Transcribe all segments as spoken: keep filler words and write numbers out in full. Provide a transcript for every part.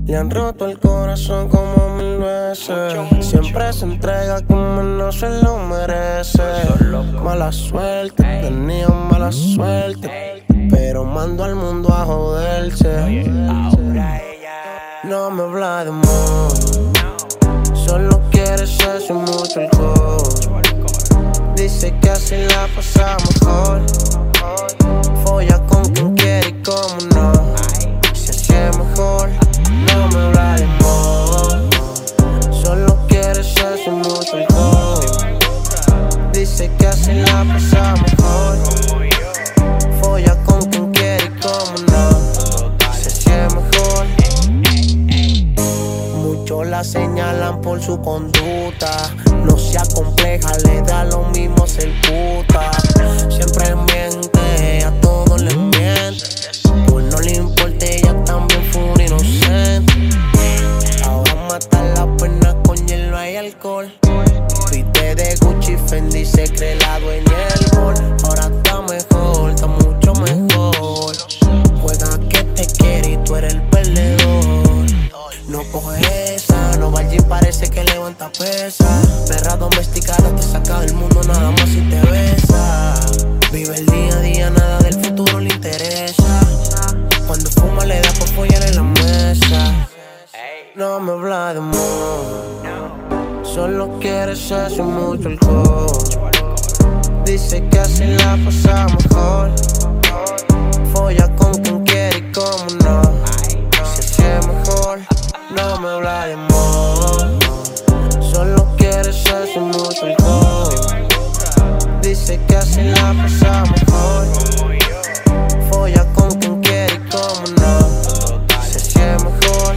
Le han roto el corazón como mil veces. Siempre se entrega como no se lo merece. Mala suerte, tenía mala suerte, pero mando al mundo a joderse. No me habla de amor, solo quiere sexo y mucho alcohol. Dice que así la pasa mejor. Folla con quien quiere y como no. Si así es mejor. No me habla de amor, solo quiere sexo y mucho alcohol. Dice que así la pasa mejor. Folla con quien quiere y como no. Si así es mejor. Muchos la señalan por su conducta. No se acompleja, le da lo mismo ser puta. Siempre miente, a todos les miente. Pues no le importa, ella también fue un inocente. Ahora mata la pena con hielo y alcohol. Viste de Gucci, Fendi, se cree la dueña del gol. Ahora está mejor, está mucho mejor. Juega que te quiere y tú eres el perdedor. No coge esa, no va al gym, parece que levanta pesa. Perra domesticada te saca del mundo nada más si te besa. Vive el día a día, nada del futuro le interesa. Cuando fuma le da por follar en la mesa. No me habla de amor, solo quiere sexo y mucho alcohol. Dice que así la pasa mejor. Folla con quien quiere y como no. Si así es mejor. No me habla de amor, solo quiere sexo y mucho alcohol. Dice que así la pasa mejor. Folla con quien quiere y como no. Si así es mejor.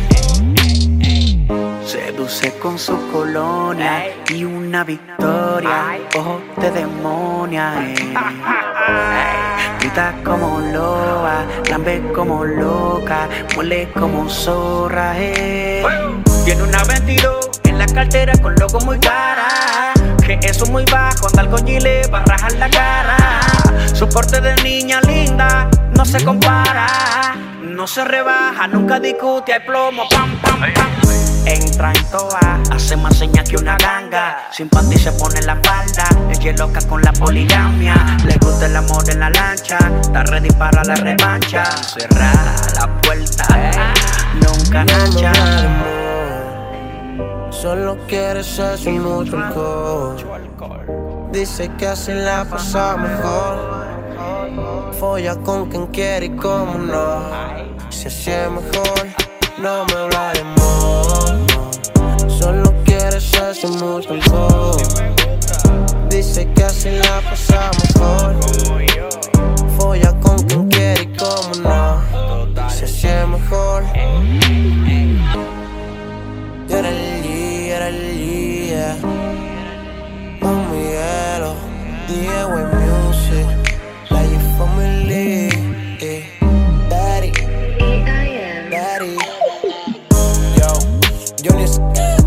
Seduce con su colonia y una victoria. Ojos de demonia, eh. Grita como loba, lambe como loca, muele como zorra, eh. Tiene una veintidós en la cartera con logo muy cara. Que eso muy bajo, anda al le va a rajar la cara. Su porte de niña linda no se compara. No se rebaja, nunca discute, hay plomo, pam, pam, pam. Entra en toa, hace más señas que una ganga. Sin panty se pone la falda, ella es loca con la poligamia. Le gusta el amor en la lancha, está ready para la revancha. Cerrada la puerta, nunca nacha. Solo quiere sexo y mucho alcohol. Dice que así la pasa mejor. Folla con quien quiere y como no. Si así es mejor. No me habla de amor, solo quiere sexo y mucho alcohol. Dice que así la pasa mejor. Folla con quien quiere y como no. Si así es mejor. Y era el día, era el día. Don Miguelo, Diego y Music, la G Family, eh. Daddy, Daddy, yo, Johnny.